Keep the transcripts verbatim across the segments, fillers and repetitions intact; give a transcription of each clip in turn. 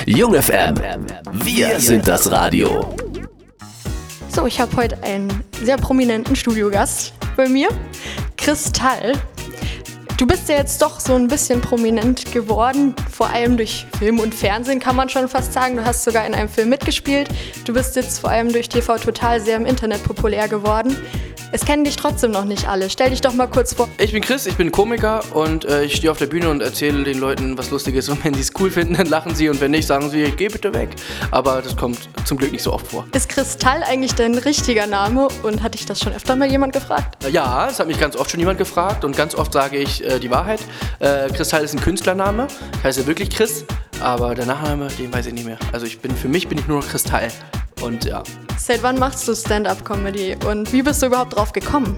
Jung F M, wir sind das Radio. So, ich habe heute einen sehr prominenten Studiogast bei mir, Kristall. Du bist ja jetzt doch so ein bisschen prominent geworden, vor allem durch Film und Fernsehen kann man schon fast sagen. Du hast sogar in einem Film mitgespielt. Du bist jetzt vor allem durch T V Total sehr im Internet populär geworden. Es kennen dich trotzdem noch nicht alle. Stell dich doch mal kurz vor. Ich bin Chris, ich bin Komiker und äh, ich stehe auf der Bühne und erzähle den Leuten was Lustiges. Und wenn sie es cool finden, dann lachen sie und wenn nicht, sagen sie, geh bitte weg. Aber das kommt zum Glück nicht so oft vor. Ist Kristall eigentlich dein richtiger Name und hat dich das schon öfter mal jemand gefragt? Ja, das hat mich ganz oft schon jemand gefragt und ganz oft sage ich äh, die Wahrheit. Äh, Kristall ist ein Künstlername, ich heiße wirklich Chris, aber der Nachname, den weiß ich nicht mehr. Also ich bin, für mich bin ich nur noch Kristall. Und ja. Seit wann machst du Stand-Up-Comedy und wie bist du überhaupt drauf gekommen?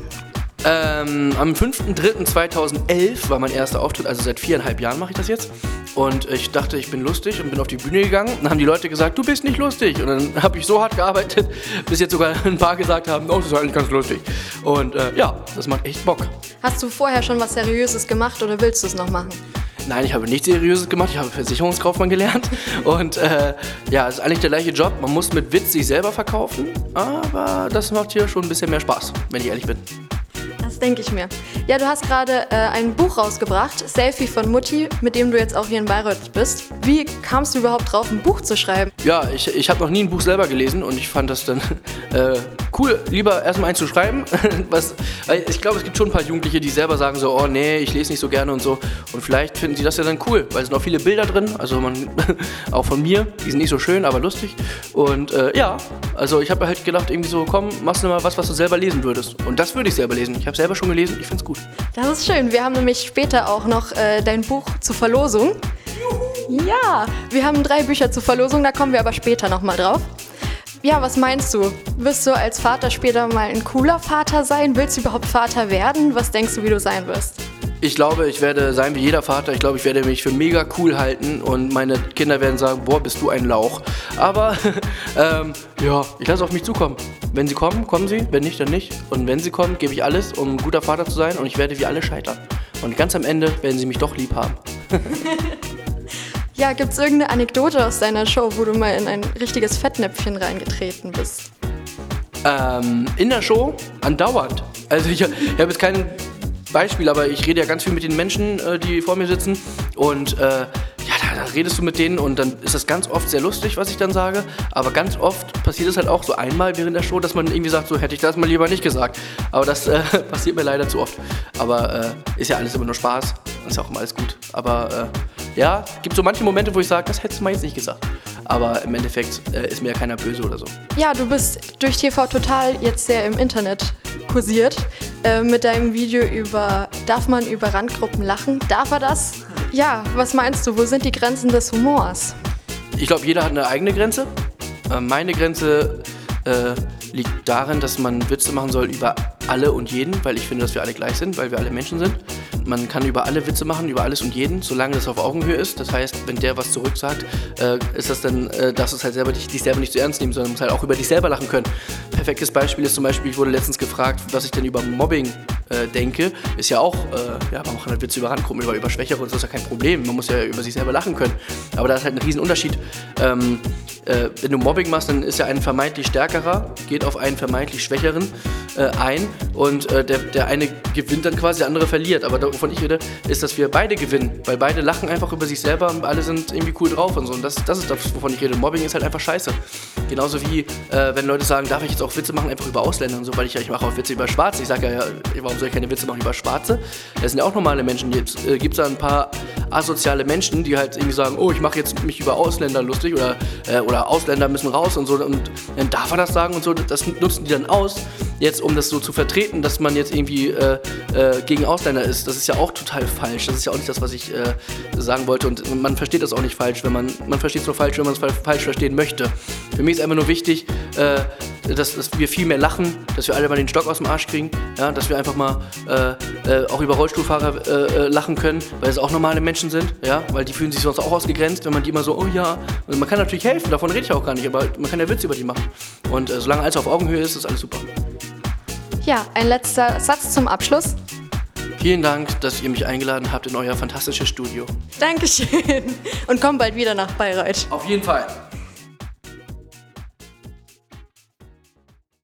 Ähm, am fünfter dritter zweitausendelf war mein erster Auftritt, also seit viereinhalb Jahren mache ich das jetzt. Und ich dachte, ich bin lustig und bin auf die Bühne gegangen. Dann haben die Leute gesagt, du bist nicht lustig. Und dann habe ich so hart gearbeitet, bis jetzt sogar ein paar gesagt haben, oh, das ist eigentlich ganz lustig. Und äh, ja, das macht echt Bock. Hast du vorher schon was Seriöses gemacht oder willst du es noch machen? Nein, ich habe nichts Seriöses gemacht, ich habe Versicherungskaufmann gelernt und äh, ja, es ist eigentlich der gleiche Job, man muss mit Witz sich selber verkaufen, aber das macht hier schon ein bisschen mehr Spaß, wenn ich ehrlich bin. Das denke ich mir. Ja, du hast gerade äh, ein Buch rausgebracht, Selfie von Mutti, mit dem du jetzt auch hier in Bayreuth bist. Wie kamst du überhaupt drauf, ein Buch zu schreiben? Ja, ich, ich habe noch nie ein Buch selber gelesen und ich fand das dann äh, cool, lieber erstmal eins zu schreiben. Was, ich glaube, es gibt schon ein paar Jugendliche, die selber sagen so, oh nee, ich lese nicht so gerne und so. Und vielleicht finden sie das ja dann cool, weil es sind auch viele Bilder drin, also man, auch von mir, die sind nicht so schön, aber lustig. Und äh, ja, also ich habe halt gedacht, irgendwie so, komm, machst du mal was, was du selber lesen würdest. Und das würde ich selber lesen. Ich habe selber schon gelesen, ich find's gut. Das ist schön. Wir haben nämlich später auch noch äh, dein Buch zur Verlosung. Juhu. Ja, wir haben drei Bücher zur Verlosung, da kommen wir aber später nochmal drauf. Ja, was meinst du? Wirst du als Vater später mal ein cooler Vater sein? Willst du überhaupt Vater werden? Was denkst du, wie du sein wirst? Ich glaube, ich werde sein wie jeder Vater. Ich glaube, ich werde mich für mega cool halten und meine Kinder werden sagen, boah, bist du ein Lauch. Aber ähm, ja, ich lasse auf mich zukommen. Wenn sie kommen, kommen sie. Wenn nicht, dann nicht. Und wenn sie kommen, gebe ich alles, um ein guter Vater zu sein und ich werde wie alle scheitern. Und ganz am Ende werden sie mich doch lieb haben. Ja, gibt's irgendeine Anekdote aus deiner Show, wo du mal in ein richtiges Fettnäpfchen reingetreten bist? Ähm, in der Show andauernd. Also ich, ich habe jetzt keinen Beispiel, aber ich rede ja ganz viel mit den Menschen, äh, die vor mir sitzen und äh, ja, da, da redest du mit denen und dann ist das ganz oft sehr lustig, was ich dann sage, aber ganz oft passiert es halt auch so einmal während der Show, dass man irgendwie sagt, so hätte ich das mal lieber nicht gesagt, aber das äh, passiert mir leider zu oft, aber äh, ist ja alles immer nur Spaß, ist ja auch immer alles gut, aber äh, ja, gibt so manche Momente, wo ich sage, das hättest du mal jetzt nicht gesagt. Aber im Endeffekt äh, ist mir ja keiner böse oder so. Ja, du bist durch T V Total jetzt sehr im Internet kursiert. Äh, mit deinem Video über, darf man über Randgruppen lachen? Darf er das? Ja, was meinst du, wo sind die Grenzen des Humors? Ich glaube, jeder hat eine eigene Grenze. Äh, meine Grenze äh, liegt darin, dass man Witze machen soll über alle und jeden, weil ich finde, dass wir alle gleich sind, weil wir alle Menschen sind. Man kann über alle Witze machen, über alles und jeden, solange das auf Augenhöhe ist. Das heißt, wenn der was zurück sagt, äh, ist das dann, äh, darfst du es halt selber dich, dich selber nicht zu ernst nehmen, sondern musst halt auch über dich selber lachen können. Perfektes Beispiel ist zum Beispiel, ich wurde letztens gefragt, was ich denn über Mobbing äh, denke. Ist ja auch, äh, ja, man macht halt Witze über Randgruppen, über, über Schwächere und so ist ja kein Problem. Man muss ja über sich selber lachen können. Aber da ist halt ein Riesenunterschied. Ähm, äh, wenn du Mobbing machst, dann ist ja ein vermeintlich Stärkerer, geht auf einen vermeintlich Schwächeren äh, ein und äh, der, der eine gewinnt dann quasi, der andere verliert. Aber da, wovon ich rede, ist, dass wir beide gewinnen, weil beide lachen einfach über sich selber und alle sind irgendwie cool drauf und so. Und das, das ist das, wovon ich rede. Mobbing ist halt einfach scheiße. Genauso wie, äh, wenn Leute sagen, darf ich jetzt auch Witze machen, einfach über Ausländer und so, weil ich ja, ich mache auch Witze über Schwarze. Ich sage ja, ja, warum soll ich keine Witze machen über Schwarze? Das sind ja auch normale Menschen. Jetzt äh, gibt es da ein paar asoziale Menschen, die halt irgendwie sagen, oh, ich mache jetzt mich über Ausländer lustig oder, äh, oder Ausländer müssen raus und so. Und dann darf er das sagen und so. Das nutzen die dann aus, jetzt um das so zu vertreten, dass man jetzt irgendwie äh, äh, gegen Ausländer ist. Das ist ja auch total falsch. Das ist ja auch nicht das, was ich äh, sagen wollte. Und man versteht das auch nicht falsch, wenn man, man versteht es nur falsch, wenn man es falsch verstehen möchte. Für mich ist einfach nur wichtig, äh, dass, dass wir viel mehr lachen, dass wir alle mal den Stock aus dem Arsch kriegen, ja, dass wir einfach mal äh, äh, auch über Rollstuhlfahrer äh, lachen können, weil es auch normale Menschen sind, ja, weil die fühlen sich sonst auch ausgegrenzt, wenn man die immer so, oh ja, und man kann natürlich helfen, davon rede ich auch gar nicht, aber man kann ja Witze über die machen. Und äh, solange alles auf Augenhöhe ist, ist alles super. Ja, ein letzter Satz zum Abschluss. Vielen Dank, dass ihr mich eingeladen habt in euer fantastisches Studio. Dankeschön. Und komm bald wieder nach Bayreuth. Auf jeden Fall.